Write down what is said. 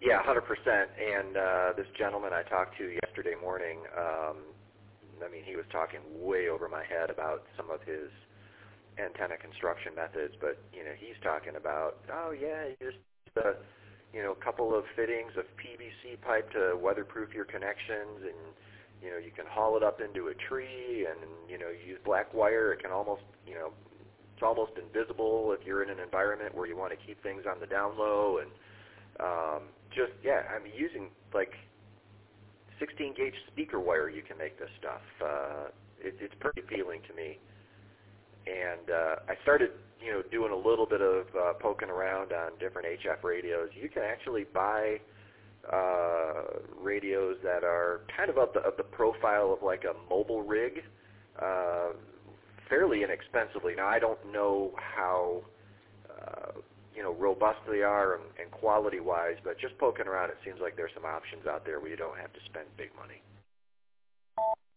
Yeah, 100%. And this gentleman I talked to yesterday morning, I mean, he was talking way over my head about some of his antenna construction methods, but he's talking about, oh yeah, just a couple of fittings of PVC pipe to weatherproof your connections, and you can haul it up into a tree, and use black wire. It can almost it's almost invisible if you're in an environment where you want to keep things on the down low, and I mean, using like 16 gauge speaker wire, you can make this stuff. It's pretty appealing to me. And I started, doing a little bit of poking around on different HF radios. You can actually buy radios that are kind of the profile of like a mobile rig, fairly inexpensively. Now, I don't know how robust they are and quality-wise, but just poking around, it seems like there's some options out there where you don't have to spend big money.